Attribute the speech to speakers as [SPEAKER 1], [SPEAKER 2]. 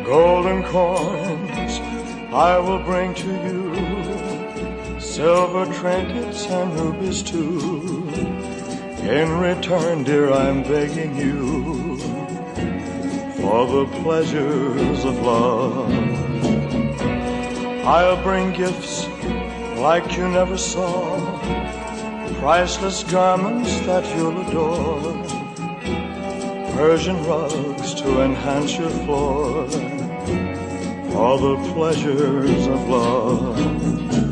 [SPEAKER 1] Golden coins I will bring to you, silver trinkets and rubies too. In return, dear, I'm begging you for the pleasures of love. I'll bring gifts like you never saw, priceless garments that you'll adore, Persian rugs to enhance your floor, for the pleasures of love.